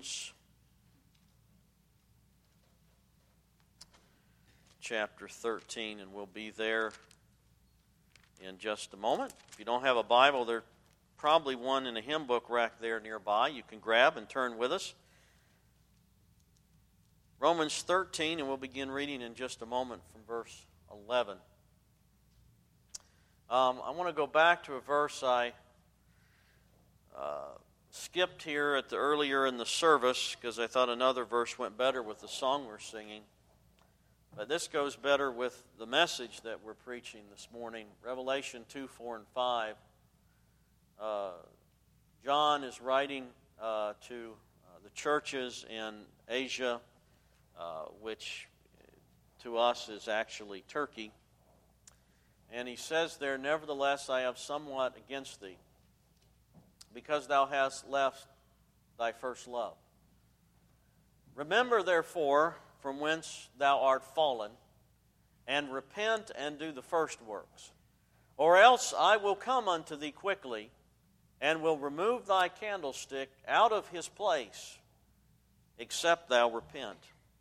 Romans chapter 13, and we'll be there in just a moment. If you don't have a Bible, there's probably one in a hymn book rack there nearby. You can grab and turn with us. Romans 13, and we'll begin reading in just a moment from verse 11. I want to go back to a verse I skipped here earlier in the service because I thought another verse went better with the song we're singing. But this goes better with the message that we're preaching this morning. Revelation 2, 4, and 5. John is writing to the churches in Asia, which to us is actually Turkey. And he says there, "Nevertheless, I have somewhat against thee, because thou hast left thy first love. Remember, therefore, from whence thou art fallen, and repent and do the first works. Or else I will come unto thee quickly, and will remove thy candlestick out of his place, except thou repent."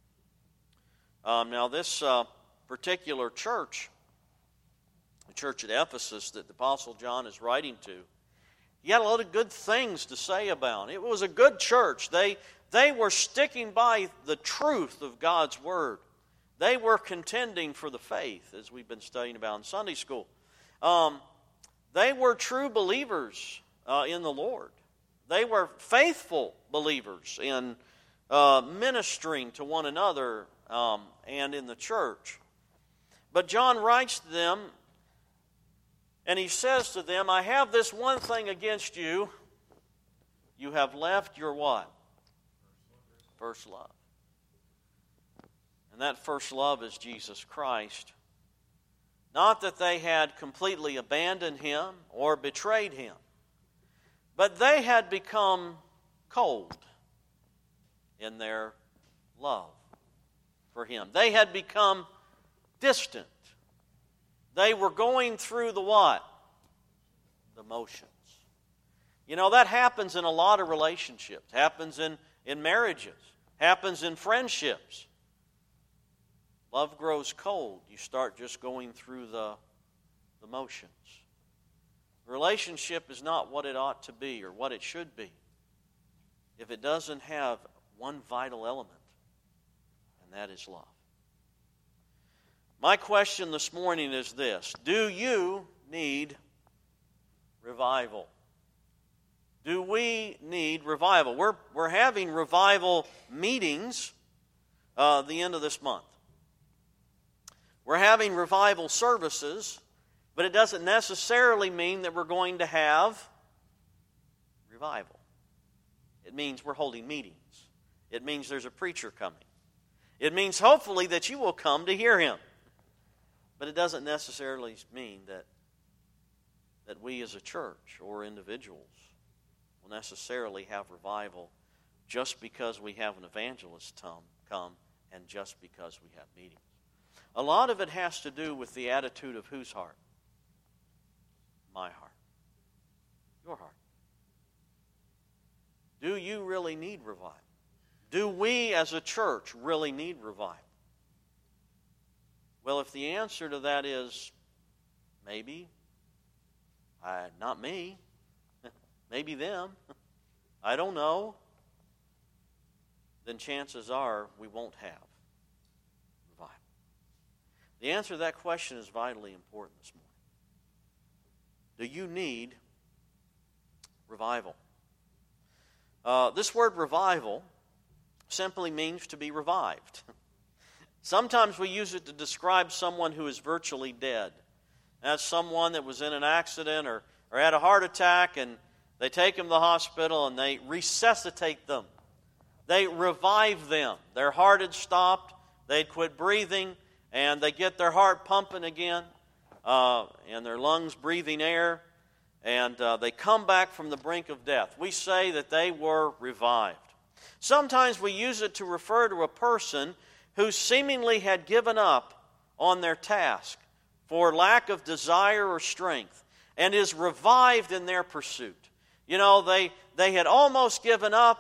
Now this particular church, the church at Ephesus that the Apostle John is writing to, he had a lot of good things to say about. It was a good church. They were sticking by the truth of God's Word. They were contending for the faith, as we've been studying about in Sunday school. They were true believers in the Lord. They were faithful believers in ministering to one another and in the church. But John writes to them, and he says to them, "I have this one thing against you. You have left your" what? First love. And that first love is Jesus Christ. Not that they had completely abandoned Him or betrayed Him, but they had become cold in their love for Him. They had become distant. They were going through the what? The motions. You know, that happens in a lot of relationships. Happens in marriages. Happens in friendships. Love grows cold. You start just going through the motions. Relationship is not what it ought to be or what it should be if it doesn't have one vital element, and that is love. My question this morning is this: do you need revival? Do we need revival? We're having revival meetings the end of this month. We're having revival services, but it doesn't necessarily mean that we're going to have revival. It means we're holding meetings. It means there's a preacher coming. It means hopefully that you will come to hear him. But it doesn't necessarily mean that we as a church or individuals will necessarily have revival just because we have an evangelist come and just because we have meetings. A lot of it has to do with the attitude of whose heart? My heart. Your heart. Do you really need revival? Do we as a church really need revival? Well, if the answer to that is maybe, not me, maybe them, I don't know, then chances are we won't have revival. The answer to that question is vitally important this morning. Do you need revival? This word revival simply means to be revived. Sometimes we use it to describe someone who is virtually dead. That's someone that was in an accident or had a heart attack, and they take them to the hospital and they resuscitate them. They revive them. Their heart had stopped, they'd quit breathing, and they get their heart pumping again, and their lungs breathing air, and they come back from the brink of death. We say that they were revived. Sometimes we use it to refer to a person who seemingly had given up on their task for lack of desire or strength and is revived in their pursuit. You know, they had almost given up,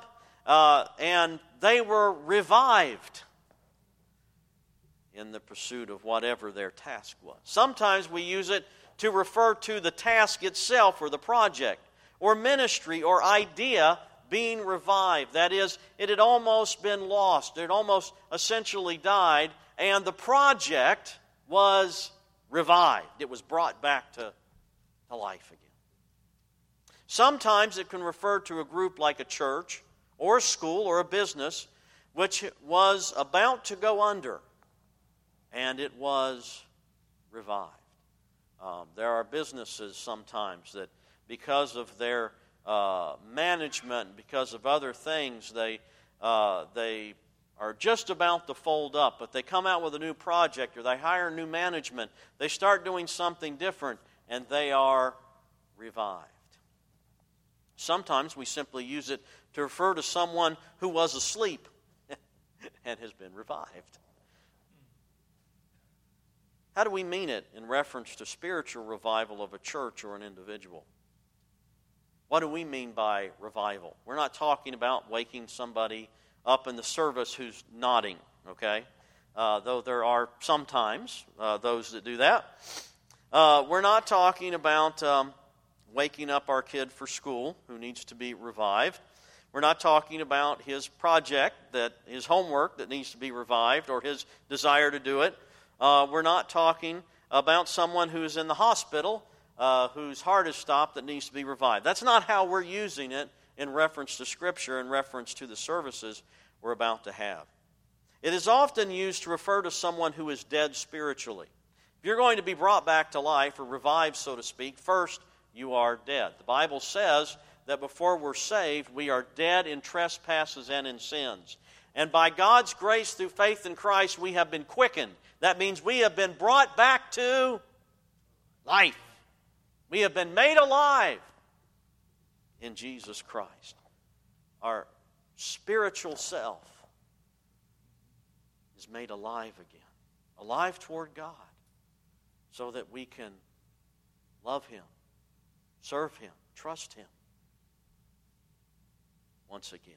and they were revived in the pursuit of whatever their task was. Sometimes we use it to refer to the task itself or the project or ministry or idea being revived. That is, it had almost been lost. It had almost essentially died, and the project was revived. It was brought back to life again. Sometimes it can refer to a group like a church or a school or a business which was about to go under, and it was revived. There are businesses sometimes that, because of their management, because of other things, they are just about to fold up, but they come out with a new project or they hire new management. They start doing something different, and they are revived. Sometimes we simply use it to refer to someone who was asleep and has been revived. How do we mean it in reference to spiritual revival of a church or an individual? What do we mean by revival? We're not talking about waking somebody up in the service who's nodding, okay? Though there are sometimes those that do that. We're not talking about waking up our kid for school who needs to be revived. We're not talking about his project, his homework that needs to be revived, or his desire to do it. We're not talking about someone who's in the hospital whose heart is stopped that needs to be revived. That's not how we're using it in reference to Scripture, in reference to the services we're about to have. It is often used to refer to someone who is dead spiritually. If you're going to be brought back to life, or revived, so to speak, first you are dead. The Bible says that before we're saved, we are dead in trespasses and in sins. And by God's grace through faith in Christ, we have been quickened. That means we have been brought back to life. We have been made alive in Jesus Christ. Our spiritual self is made alive again, alive toward God, so that we can love Him, serve Him, trust Him once again.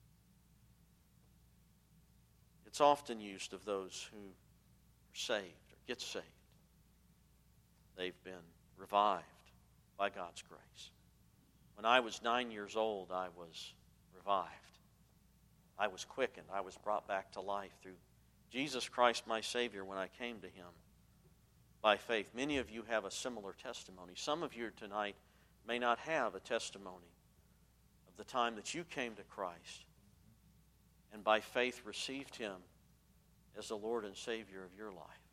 It's often used of those who are saved or get saved. They've been revived by God's grace. When I was 9 years old, I was revived. I was quickened. I was brought back to life through Jesus Christ, my Savior, when I came to Him by faith. Many of you have a similar testimony. Some of you tonight may not have a testimony of the time that you came to Christ and by faith received Him as the Lord and Savior of your life.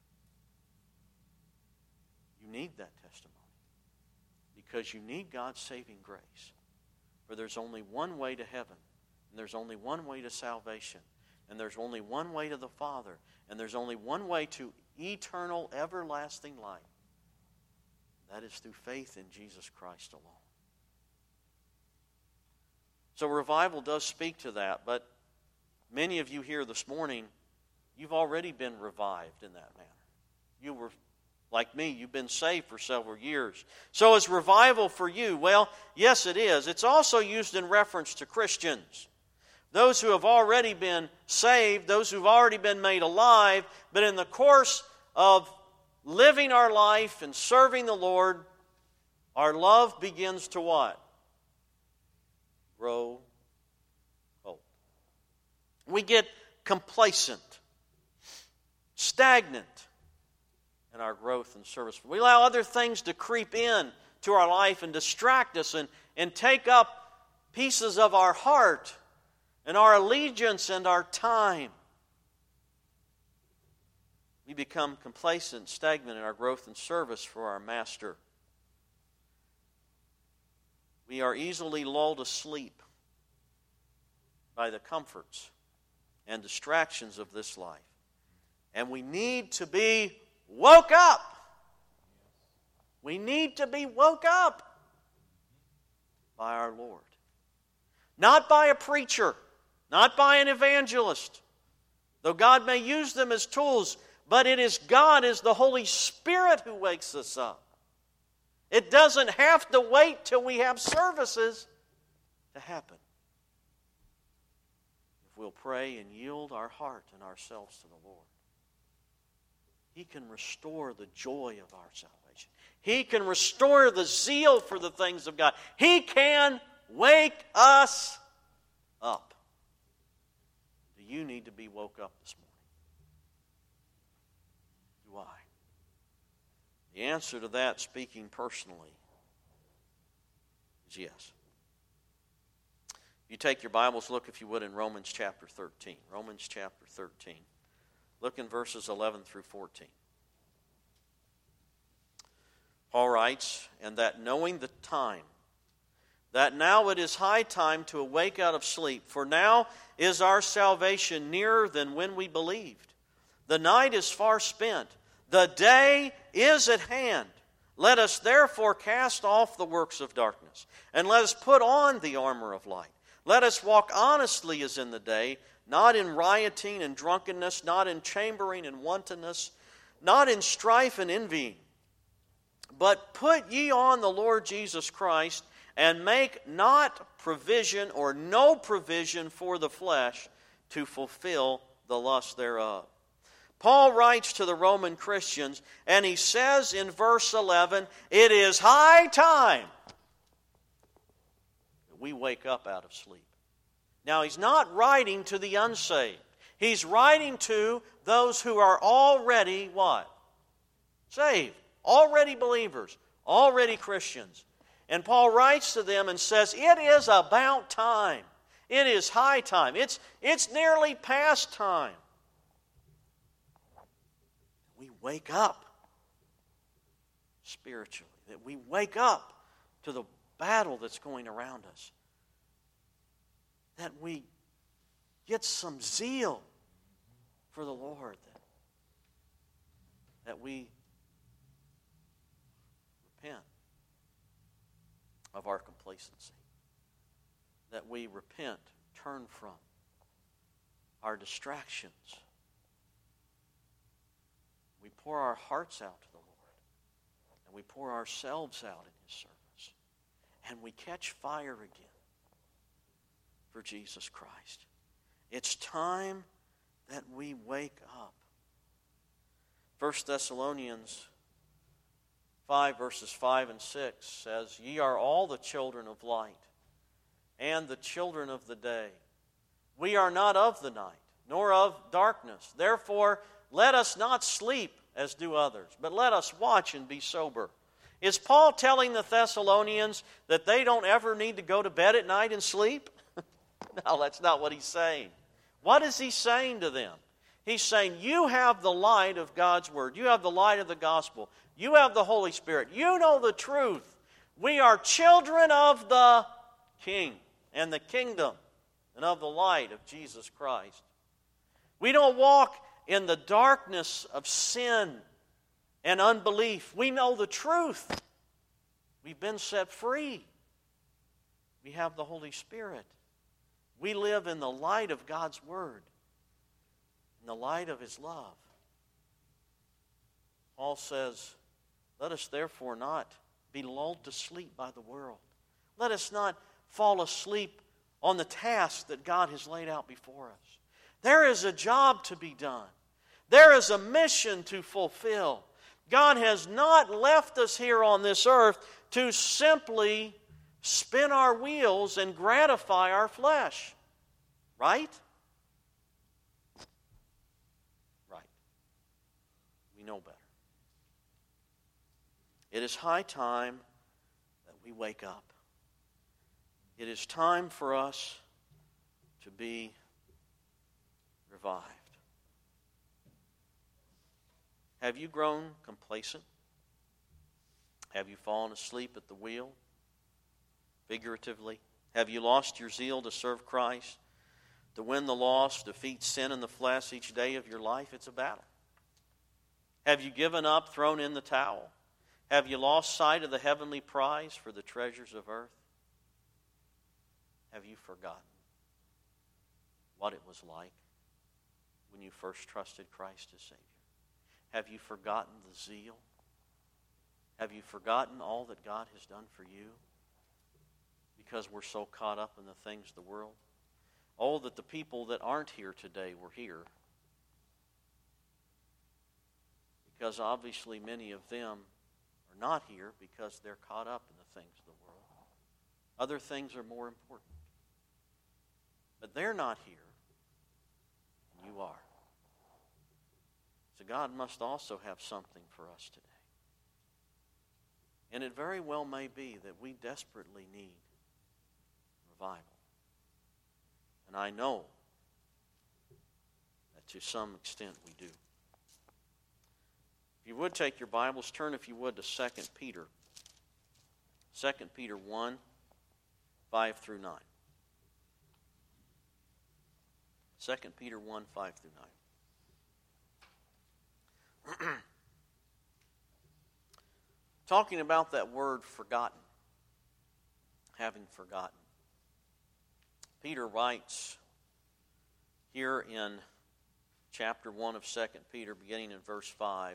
You need that testimony because you need God's saving grace. For there's only one way to heaven, and there's only one way to salvation, and there's only one way to the Father, and there's only one way to eternal, everlasting life. That is through faith in Jesus Christ alone. So revival does speak to that, but many of you here this morning, you've already been revived in that manner. You were, like me, you've been saved for several years. So is revival for you? Well, yes it is. It's also used in reference to Christians. Those who have already been saved, those who've already been made alive, but in the course of living our life and serving the Lord, our love begins to what? Grow cold. We get complacent, stagnant in our growth and service. We allow other things to creep in to our life and distract us and take up pieces of our heart and our allegiance and our time. We become complacent, stagnant in our growth and service for our Master. We are easily lulled asleep by the comforts and distractions of this life. And we need to be woke up. We need to be woke up by our Lord. Not by a preacher, not by an evangelist, though God may use them as tools, but it is God, is the Holy Spirit who wakes us up. It doesn't have to wait till we have services to happen. we'll pray and yield our heart and ourselves to the Lord. He can restore the joy of our salvation. He can restore the zeal for the things of God. He can wake us up. Do you need to be woke up this morning? Do I? The answer to that, speaking personally, is yes. You take your Bibles, look if you would in Romans chapter 13. Romans chapter 13. Look in verses 11 through 14. Paul writes, "And that knowing the time, that now it is high time to awake out of sleep, for now is our salvation nearer than when we believed. The night is far spent, the day is at hand. Let us therefore cast off the works of darkness, and let us put on the armor of light. Let us walk honestly as in the day, not in rioting and drunkenness, not in chambering and wantonness, not in strife and envying. But put ye on the Lord Jesus Christ, and make not provision or no provision for the flesh to fulfill the lust thereof." Paul writes to the Roman Christians, and he says in verse 11, it is high time that we wake up out of sleep. Now, he's not writing to the unsaved. He's writing to those who are already what? Saved. Already believers. Already Christians. And Paul writes to them and says, it is about time. It is high time. It's nearly past time. We wake up spiritually. That we wake up to the battle that's going around us. That we get some zeal for the Lord. That we repent of our complacency. That we repent, turn from our distractions. We pour our hearts out to the Lord. And we pour ourselves out in His service. And we catch fire again for Jesus Christ. It's time that we wake up. 1 Thessalonians 5 verses 5 and 6 says, "Ye are all the children of light, and the children of the day. We are not of the night, nor of darkness. Therefore, let us not sleep as do others, but let us watch and be sober." Is Paul telling the Thessalonians that they don't ever need to go to bed at night and sleep? No, that's not what he's saying. What is he saying to them? He's saying, you have the light of God's Word. You have the light of the gospel. You have the Holy Spirit. You know the truth. We are children of the King and the kingdom and of the light of Jesus Christ. We don't walk in the darkness of sin and unbelief. We know the truth. We've been set free. We have the Holy Spirit. We live in the light of God's Word, in the light of His love. Paul says, let us therefore not be lulled to sleep by the world. Let us not fall asleep on the task that God has laid out before us. There is a job to be done. There is a mission to fulfill. God has not left us here on this earth to simply spin our wheels and gratify our flesh. Right? Right. We know better. It is high time that we wake up. It is time for us to be revived. Have you grown complacent? Have you fallen asleep at the wheel? Figuratively? Have you lost your zeal to serve Christ? To win the lost, defeat sin in the flesh each day of your life? It's a battle. Have you given up, thrown in the towel? Have you lost sight of the heavenly prize for the treasures of earth? Have you forgotten what it was like when you first trusted Christ as Savior? Have you forgotten the zeal? Have you forgotten all that God has done for you? Because we're so caught up in the things of the world. Oh, that the people that aren't here today were here. Because obviously many of them are not here because they're caught up in the things of the world. Other things are more important. But they're not here, and you are. So God must also have something for us today. And it very well may be that we desperately need revival. And I know that to some extent we do. If you would take your Bibles, turn if you would to 2 Peter. 2 Peter 1, 5 through 9. 2 Peter 1, 5 through 9. Talking about that word forgotten, having forgotten. Peter writes here in chapter 1 of 2 Peter, beginning in verse 5.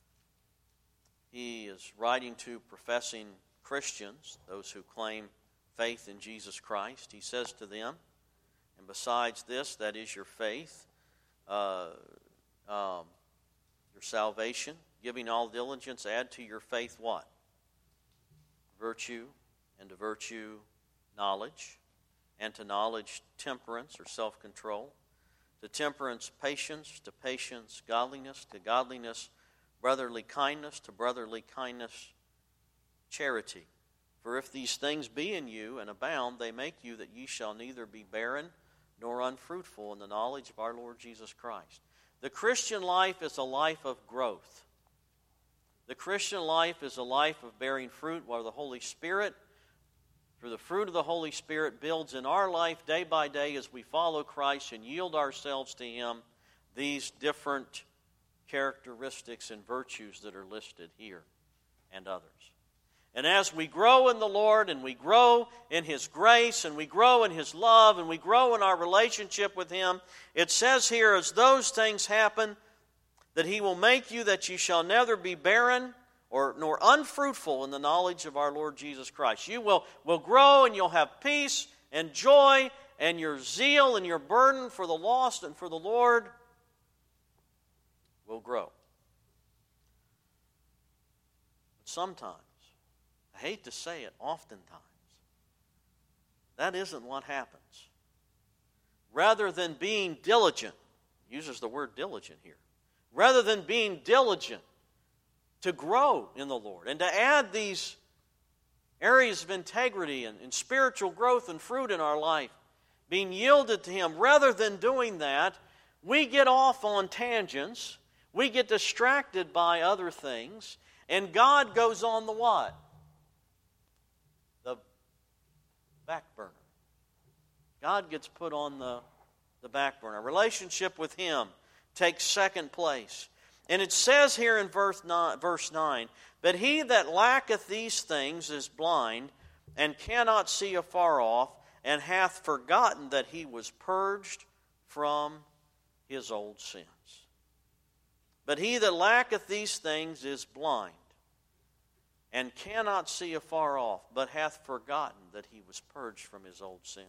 He is writing to professing Christians, those who claim faith in Jesus Christ. He says to them, and besides this, that is your faith, your salvation, giving all diligence, add to your faith what? Virtue, and to virtue knowledge, and to knowledge temperance or self-control, to temperance patience, to patience godliness, to godliness brotherly kindness, to brotherly kindness charity. For if these things be in you and abound, they make you that ye shall neither be barren nor unfruitful in the knowledge of our Lord Jesus Christ. The Christian life is a life of growth. The Christian life is a life of bearing fruit while the Holy Spirit, through the fruit of the Holy Spirit, builds in our life day by day as we follow Christ and yield ourselves to Him these different characteristics and virtues that are listed here and others. And as we grow in the Lord and we grow in His grace and we grow in His love and we grow in our relationship with Him, it says here, as those things happen, that He will make you that you shall neither be barren nor unfruitful in the knowledge of our Lord Jesus Christ. You will grow and you'll have peace and joy, and your zeal and your burden for the lost and for the Lord will grow. But sometimes, I hate to say it, oftentimes, that isn't what happens. Rather than being diligent, uses the word diligent here, rather than being diligent to grow in the Lord and to add these areas of integrity and spiritual growth and fruit in our life, being yielded to Him, rather than doing that, we get off on tangents, we get distracted by other things, and God goes on the what? The back burner. God gets put on the back burner. Relationship with Him takes second place. And it says here in verse 9, but he that lacketh these things is blind, and cannot see afar off, and hath forgotten that he was purged from his old sins. But he that lacketh these things is blind, and cannot see afar off, but hath forgotten that he was purged from his old sins.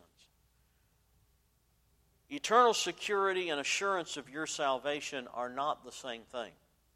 Eternal security and assurance of your salvation are not the same thing.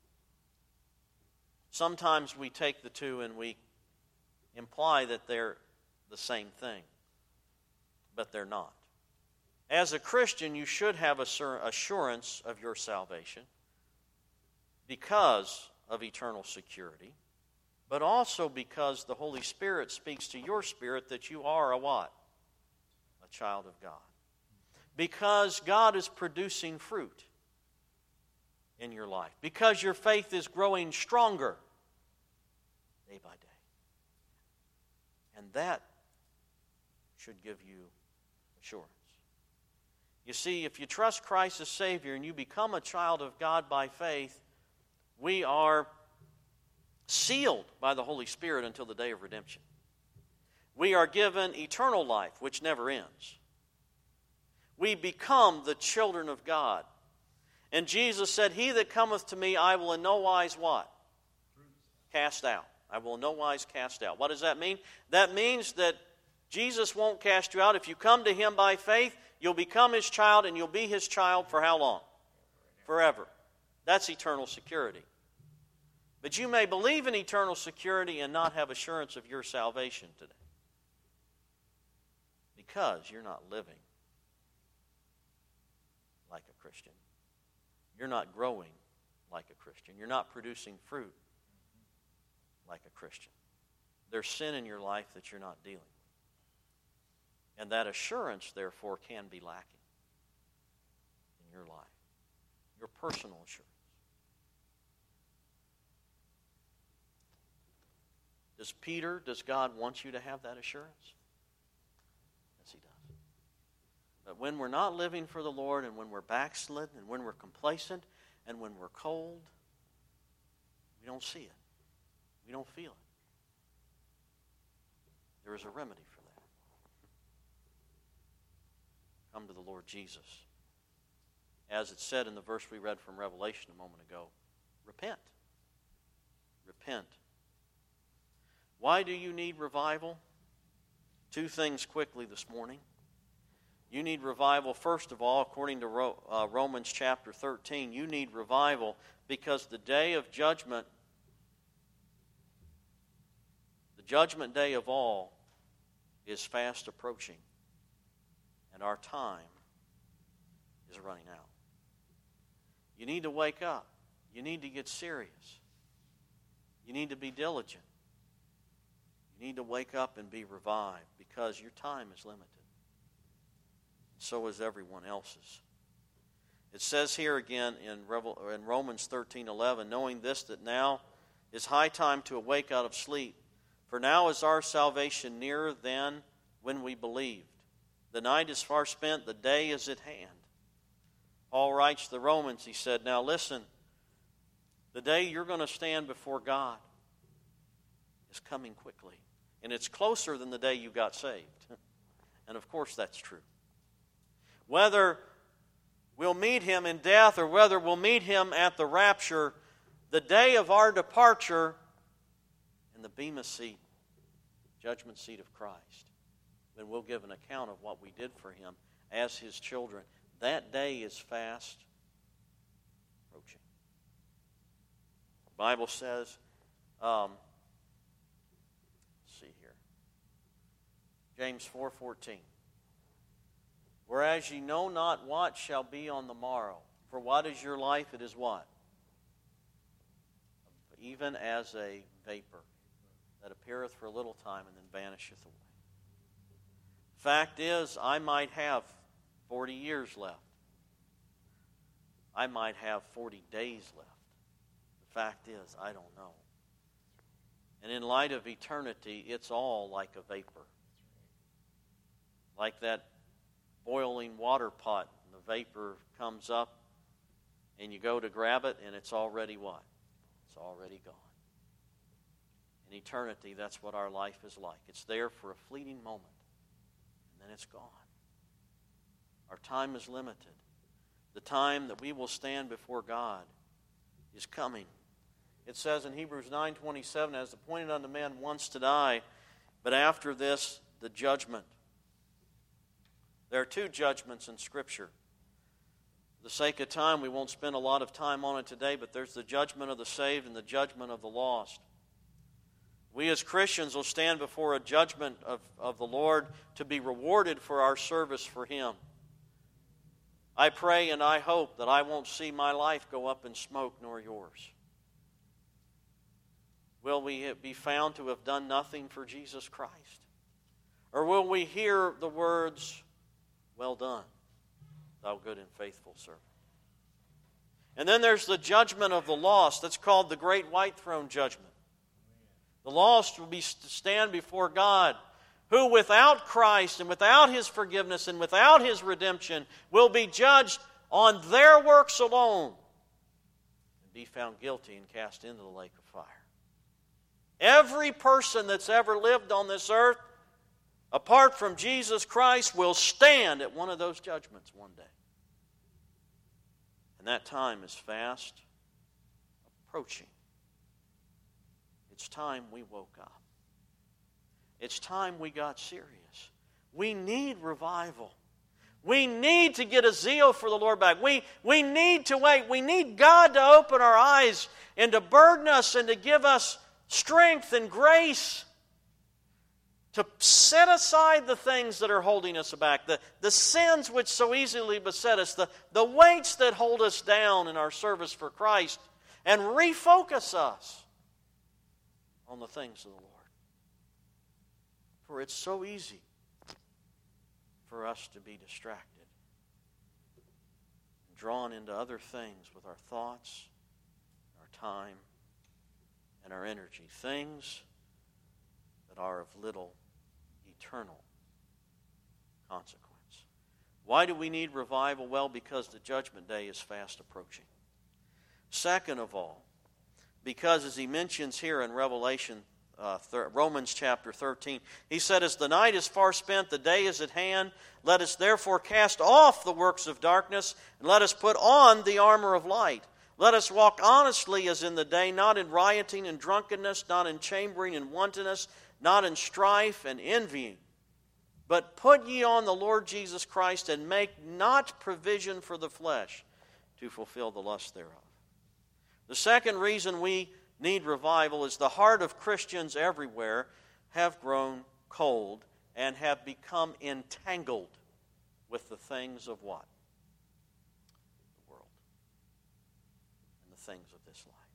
Sometimes we take the two and we imply that they're the same thing, but they're not. As a Christian, you should have assurance of your salvation because of eternal security, but also because the Holy Spirit speaks to your spirit that you are a what? A child of God. Because God is producing fruit in your life. Because your faith is growing stronger day by day. And that should give you assurance. You see, if you trust Christ as Savior and you become a child of God by faith, we are sealed by the Holy Spirit until the day of redemption. We are given eternal life, which never ends. We become the children of God. And Jesus said, he that cometh to me, I will in no wise what? Cast out. I will in no wise cast out. What does that mean? That means that Jesus won't cast you out. If you come to Him by faith, You'll become His child, and you'll be His child for how long? Forever. That's eternal security. But you may believe in eternal security and not have assurance of your salvation today, because you're not living like a Christian. You're not growing like a Christian. You're not producing fruit like a Christian. There's sin in your life that you're not dealing with. And that assurance, therefore, can be lacking in your life. Your personal assurance. Does God want you to have that assurance? Yes, He does. But when we're not living for the Lord, and when we're backslidden, and when we're complacent, and when we're cold, we don't see it. We don't feel it. There is a remedy for that. Come to the Lord Jesus. As it said in the verse we read from Revelation a moment ago, repent. Repent. Why do you need revival? Two things quickly this morning. You need revival, first of all, according to Romans chapter 13. You need revival because the day of judgment, the judgment day of all, is fast approaching. And our time is running out. You need to wake up. You need to get serious. You need to be diligent. You need to wake up and be revived because your time is limited. So is everyone else's. It says here again in Romans 13:11, knowing this, that now is high time to awake out of sleep. For now is our salvation nearer than when we believed. The night is far spent, the day is at hand. Paul writes to the Romans, he said, now listen, the day you're going to stand before God is coming quickly. And it's closer than the day you got saved. And of course that's true. Whether we'll meet Him in death or whether we'll meet Him at the rapture, the day of our departure in the Bema seat, judgment seat of Christ, when we'll give an account of what we did for Him as His children, that day is fast approaching. The Bible says, let's see here, James 4:14. Whereas ye know not what shall be on the morrow. For what is your life? It is what? Even as a vapor that appeareth for a little time and then vanisheth away. Fact is, I might have 40 years left. I might have 40 days left. The fact is, I don't know. And in light of eternity, it's all like a vapor. Like that boiling water pot, and the vapor comes up, and you go to grab it, and it's already what? It's already gone. In eternity, that's what our life is like. It's there for a fleeting moment, and then it's gone. Our time is limited. The time that we will stand before God is coming. It says in Hebrews 9:27, as appointed unto man once to die, but after this, the judgment. There are two judgments in Scripture. For the sake of time, we won't spend a lot of time on it today, but there's the judgment of the saved and the judgment of the lost. We as Christians will stand before a judgment of the Lord to be rewarded for our service for Him. I pray and I hope that I won't see my life go up in smoke, nor yours. Will we be found to have done nothing for Jesus Christ? Or will we hear the words, well done, thou good and faithful servant? And then there's the judgment of the lost. That's called the Great White Throne Judgment. The lost will stand before God, who without Christ and without His forgiveness and without His redemption will be judged on their works alone and be found guilty and cast into the lake of fire. Every person that's ever lived on this earth, apart from Jesus Christ, will stand at one of those judgments one day. And that time is fast approaching. It's time we woke up. It's time we got serious. We need revival. We need to get a zeal for the Lord back. We need to wait. We need God to open our eyes and to burden us and to give us strength and grace to set aside the things that are holding us back, the sins which so easily beset us, the weights that hold us down in our service for Christ, and refocus us on the things of the Lord. For it's so easy for us to be distracted, drawn into other things with our thoughts, our time, and our energy. Things that are of little eternal consequence. Why do we need revival? Well, because the judgment day is fast approaching. Second of all, because as he mentions here in Romans chapter 13, he said, as the night is far spent, the day is at hand. Let us therefore cast off the works of darkness, and let us put on the armor of light. Let us walk honestly as in the day, not in rioting and drunkenness, not in chambering and wantonness, not in strife and envying. But put ye on the Lord Jesus Christ, and make not provision for the flesh to fulfill the lust thereof. The second reason we need revival is the heart of Christians everywhere have grown cold and have become entangled with the things of what? The world and the things of this life.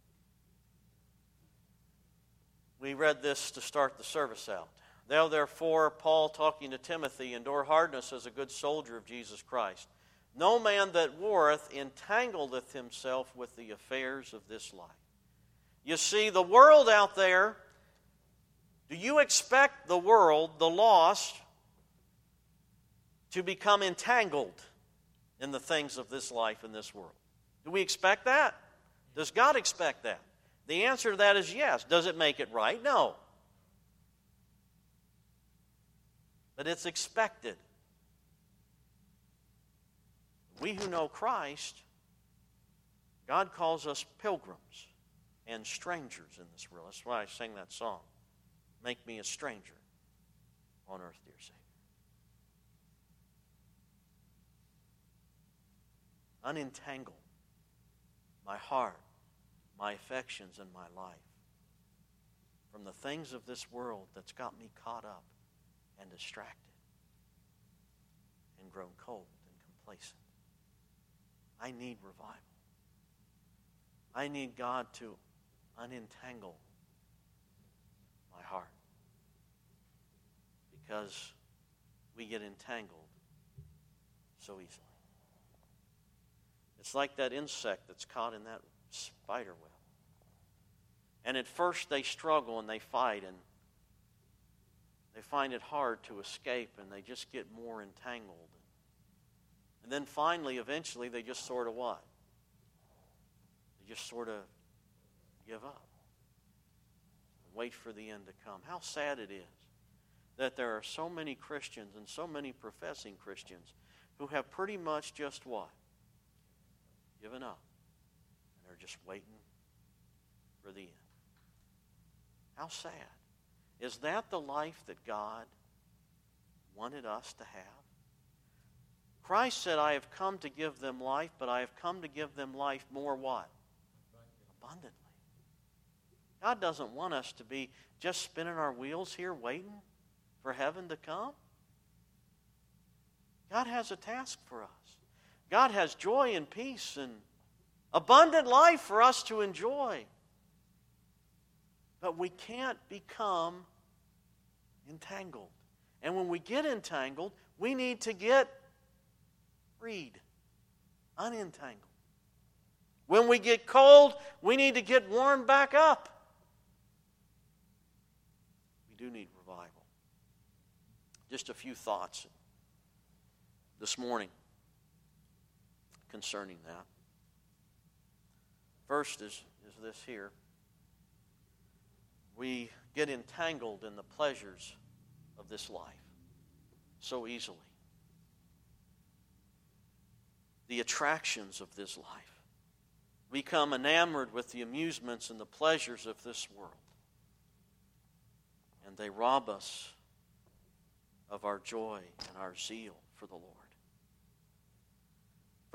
We read this to start the service out. Thou therefore, Paul talking to Timothy, endure hardness as a good soldier of Jesus Christ. No man that warreth entangleth himself with the affairs of this life. You see, the world out there, do you expect the world, the lost, to become entangled in the things of this life and this world? Do we expect that? Does God expect that? The answer to that is yes. Does it make it right? No. But it's expected. We who know Christ, God calls us pilgrims and strangers in this world. That's why I sang that song. Make me a stranger on earth, dear Savior. Unentangle my heart, my affections, and my life from the things of this world that's got me caught up and distracted and grown cold and complacent. I need revival. I need God to unentangle my heart, because we get entangled so easily. It's like that insect that's caught in that spider web. And at first they struggle and they fight and they find it hard to escape, and they just get more entangled. And then finally, eventually, they just sort of what? They just sort of give up. Wait for the end to come. How sad it is that there are so many Christians and so many professing Christians who have pretty much just what? Given up. And they're just waiting for the end. How sad. Is that the life that God wanted us to have? Christ said, I have come to give them life, but I have come to give them life more what? Abundantly. God doesn't want us to be just spinning our wheels here waiting for heaven to come. God has a task for us. God has joy and peace and abundant life for us to enjoy. But we can't become entangled. And when we get entangled, we need to get freed, unentangled. When we get cold, we need to get warmed back up. We do need revival. Just a few thoughts this morning concerning that. First is this here. We get entangled in the pleasures of this life so easily. The attractions of this life. We become enamored with the amusements and the pleasures of this world. And they rob us of our joy and our zeal for the Lord.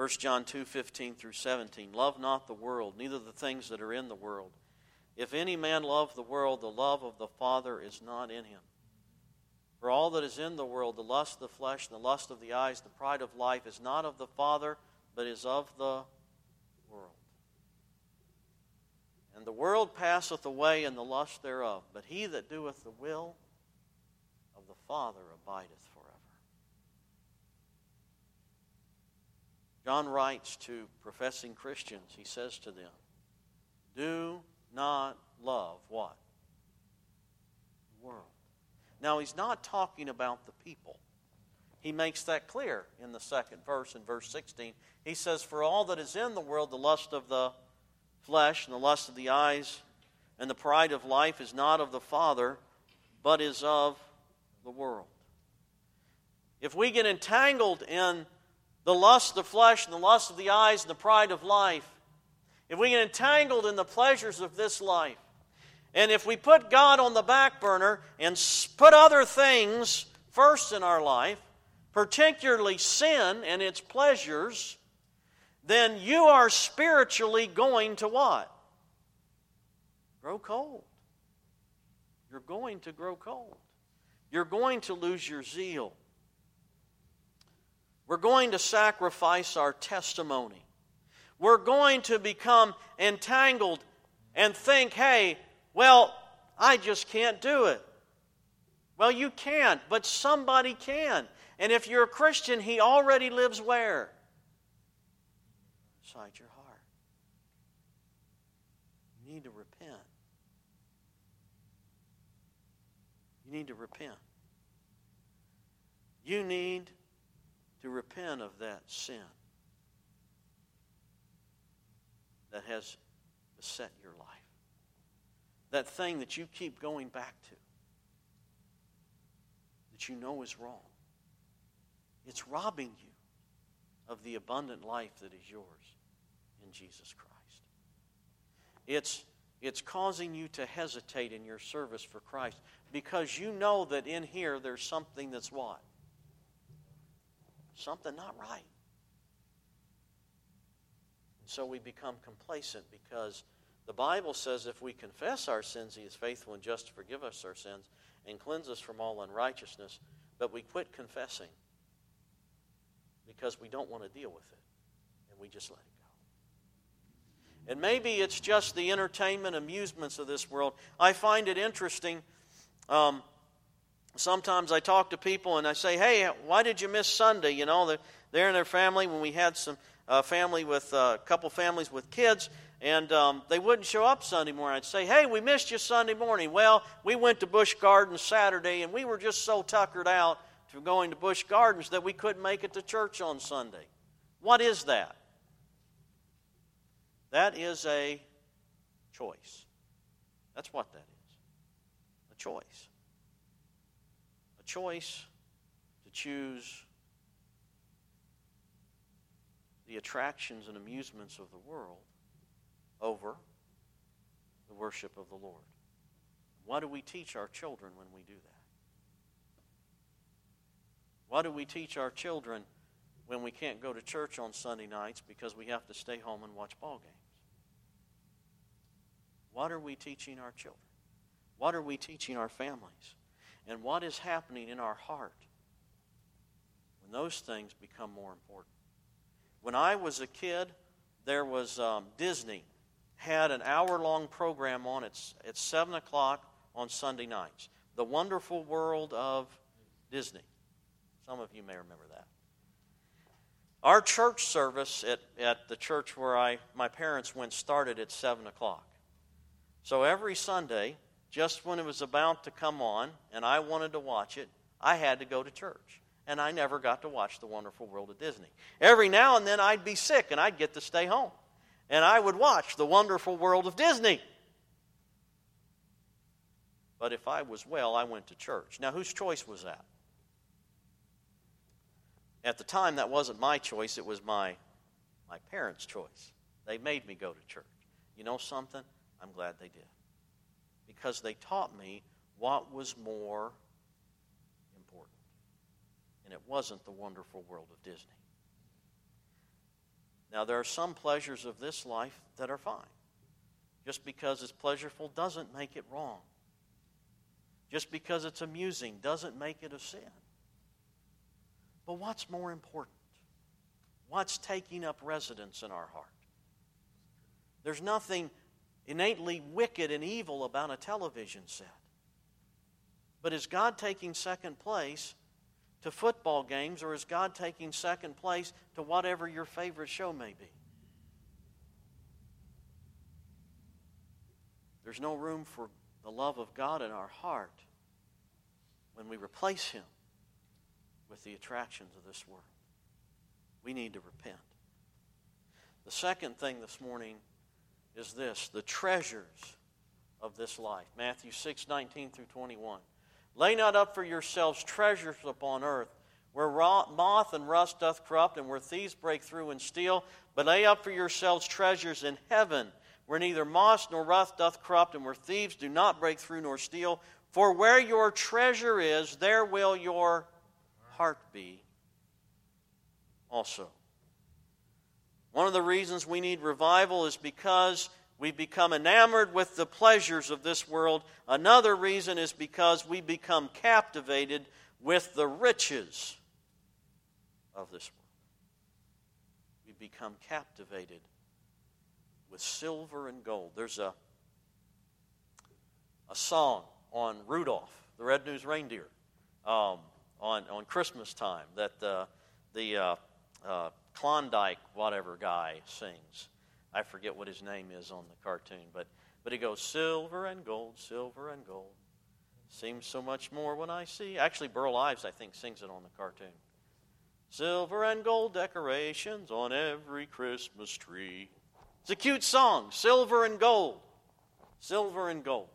1 John 2:15 through 17. Love not the world, neither the things that are in the world. If any man love the world, the love of the Father is not in him. For all that is in the world, the lust of the flesh, and the lust of the eyes, the pride of life, is not of the Father, but is of the world. And the world passeth away, and the lust thereof. But he that doeth the will of the Father abideth forever. John writes to professing Christians, he says to them, do not love what? The world. Now, he's not talking about the people. He makes that clear in the second verse, in verse 16. He says, for all that is in the world, the lust of the flesh, and the lust of the eyes, and the pride of life is not of the Father, but is of the world. If we get entangled in the lust of the flesh, and the lust of the eyes, and the pride of life, if we get entangled in the pleasures of this life, and if we put God on the back burner and put other things first in our life, particularly sin and its pleasures, then you are spiritually going to what? Grow cold. You're going to grow cold. You're going to lose your zeal. We're going to sacrifice our testimony. We're going to become entangled and think, hey, well, I just can't do it. Well, you can't, but somebody can. And if you're a Christian, He already lives where? Inside your heart. You need to repent. You need to repent. You need to repent of that sin that has beset your life. That thing that you keep going back to, that you know is wrong. It's robbing you of the abundant life that is yours in Jesus Christ. It's causing you to hesitate in your service for Christ because you know that in here there's something that's what? Something not right. So we become complacent because the Bible says if we confess our sins, He is faithful and just to forgive us our sins and cleanse us from all unrighteousness. But we quit confessing because we don't want to deal with it. And we just let it go. And maybe it's just the entertainment, amusements of this world. I find it interesting. Sometimes I talk to people and I say, hey, why did you miss Sunday? You know, they're in their family when we had some family with a couple families with kids. And they wouldn't show up Sunday morning. I'd say, hey, we missed you Sunday morning. Well, we went to Busch Gardens Saturday, and we were just so tuckered out from going to Busch Gardens that we couldn't make it to church on Sunday. What is that? That is a choice. That's what that is. A choice. A choice to choose the attractions and amusements of the world over the worship of the Lord. What do we teach our children when we do that? What do we teach our children when we can't go to church on Sunday nights because we have to stay home and watch ball games? What are we teaching our children? What are we teaching our families? And what is happening in our heart when those things become more important? When I was a kid, there was Disney had an hour-long program on at 7 o'clock on Sunday nights. The Wonderful World of Disney. Some of you may remember that. Our church service at the church where my parents went started at 7 o'clock. So every Sunday, just when it was about to come on and I wanted to watch it, I had to go to church. And I never got to watch The Wonderful World of Disney. Every now and then I'd be sick and I'd get to stay home. And I would watch The Wonderful World of Disney. But if I was well, I went to church. Now, whose choice was that? At the time, that wasn't my choice. It was my parents' choice. They made me go to church. You know something? I'm glad they did. Because they taught me what was more important. And it wasn't The Wonderful World of Disney. Now, there are some pleasures of this life that are fine. Just because it's pleasurable doesn't make it wrong. Just because it's amusing doesn't make it a sin. But what's more important? What's taking up residence in our heart? There's nothing innately wicked and evil about a television set. But is God taking second place to football games, or is God taking second place to whatever your favorite show may be? There's no room for the love of God in our heart when we replace Him with the attractions of this world. We need to repent. The second thing this morning is this: the treasures of this life. Matthew 6:19 through 21. Lay not up for yourselves treasures upon earth, where moth and rust doth corrupt, and where thieves break through and steal. But lay up for yourselves treasures in heaven, where neither moth nor rust doth corrupt, and where thieves do not break through nor steal. For where your treasure is, there will your heart be also. One of the reasons we need revival is because we've become enamored with the pleasures of this world. Another reason is because we become captivated with the riches of this world. We become captivated with silver and gold. There's a song on Rudolph, the Red-Nosed Reindeer, on Christmas time that the Klondike whatever guy sings. I forget what his name is on the cartoon, but he goes, silver and gold, seems so much more when I see. Actually, Burl Ives, I think, sings it on the cartoon. Silver and gold decorations on every Christmas tree. It's a cute song, silver and gold. Silver and gold.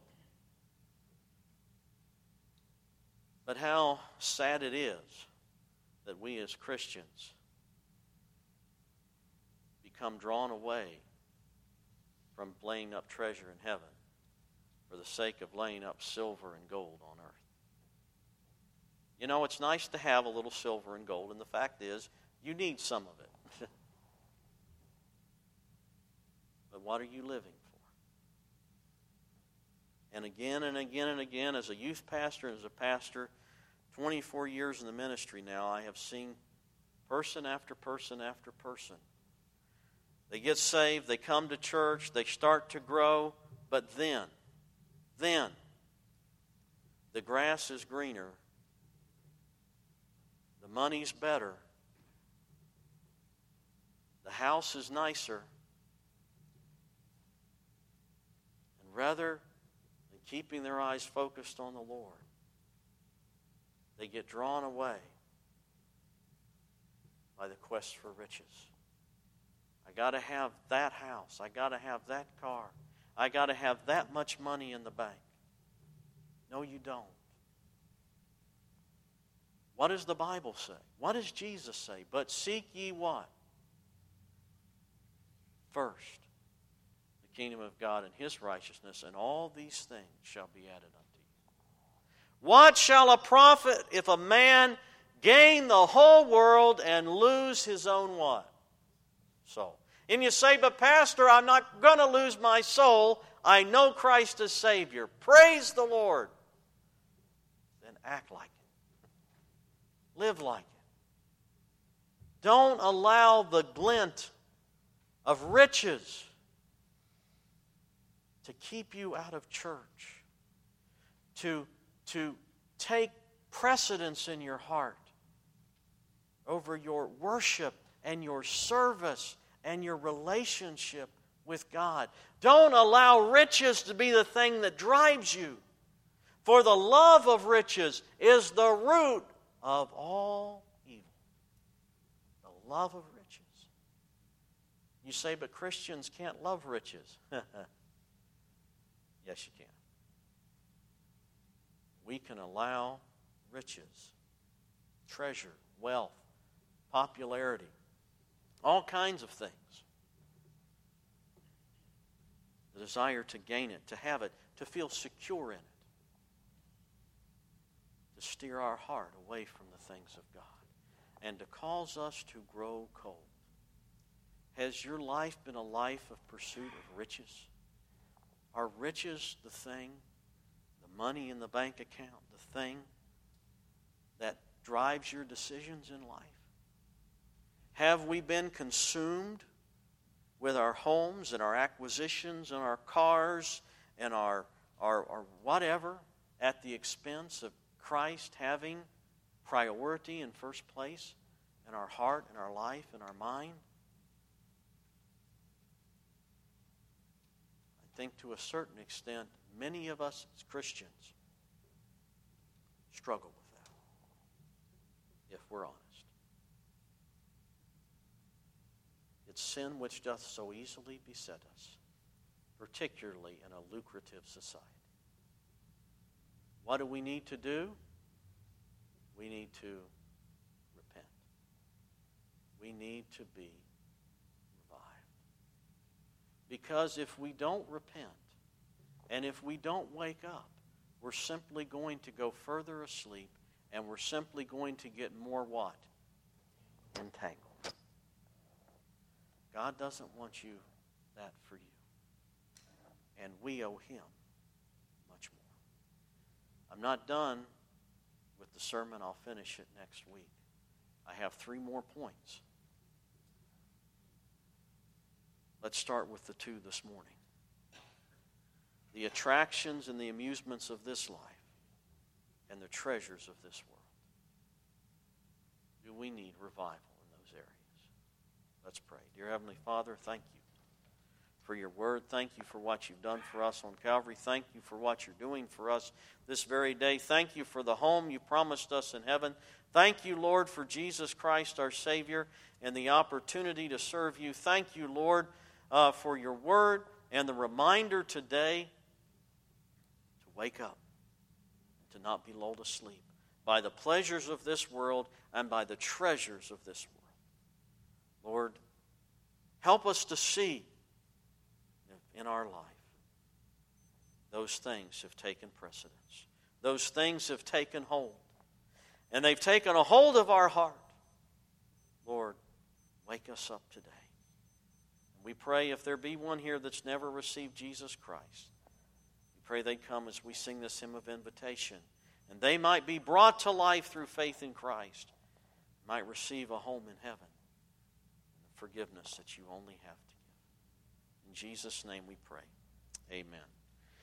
But how sad it is that we as Christians become drawn away from laying up treasure in heaven for the sake of laying up silver and gold on earth. You know, it's nice to have a little silver and gold, and the fact is, you need some of it. But what are you living for? And again and again and again, as a youth pastor and as a pastor, 24 years in the ministry now, I have seen person after person after person. They get saved, they come to church, they start to grow, but then, the grass is greener, the money's better, the house is nicer, and rather than keeping their eyes focused on the Lord, they get drawn away by the quest for riches. I got to have that house. I got to have that car. I got to have that much money in the bank. No, you don't. What does the Bible say? What does Jesus say? But seek ye what? First, the kingdom of God and His righteousness, and all these things shall be added unto you. What shall it profit if a man gain the whole world and lose his own what? Soul. And you say, but Pastor, I'm not going to lose my soul. I know Christ as Savior. Praise the Lord. Then act like it. Live like it. Don't allow the glint of riches to keep you out of church, to take precedence in your heart over your worship and your service and your relationship with God. Don't allow riches to be the thing that drives you. For the love of riches is the root of all evil. The love of riches. You say, but Christians can't love riches. Yes, you can. We can allow riches, treasure, wealth, popularity, all kinds of things. The desire to gain it, to have it, to feel secure in it, to steer our heart away from the things of God, and to cause us to grow cold. Has your life been a life of pursuit of riches? Are riches the thing, the money in the bank account, the thing that drives your decisions in life? Have we been consumed with our homes and our acquisitions and our cars and our whatever at the expense of Christ having priority in first place in our heart, in our life, in our mind? I think to a certain extent, many of us as Christians struggle with that, if we're honest. It's sin which doth so easily beset us, particularly in a lucrative society. What do we need to do? We need to repent. We need to be revived. Because if we don't repent, and if we don't wake up, we're simply going to go further asleep, and we're simply going to get more what? Entangled. God doesn't want that for you. And we owe Him much more. I'm not done with the sermon. I'll finish it next week. I have 3 more points. Let's start with the 2 this morning. The attractions and the amusements of this life and the treasures of this world. Do we need revival in those areas? Let's pray. Dear Heavenly Father, thank you for your word. Thank you for what you've done for us on Calvary. Thank you for what you're doing for us this very day. Thank you for the home you promised us in heaven. Thank you, Lord, for Jesus Christ, our Savior, and the opportunity to serve you. Thank you, Lord, for your word and the reminder today to wake up, to not be lulled asleep by the pleasures of this world and by the treasures of this world. Lord, help us to see in our life those things have taken precedence. Those things have taken hold. And they've taken a hold of our heart. Lord, wake us up today. And we pray if there be one here that's never received Jesus Christ, we pray they come as we sing this hymn of invitation, and they might be brought to life through faith in Christ, might receive a home in heaven, and the forgiveness that you only have to give. In Jesus' name we pray. Amen.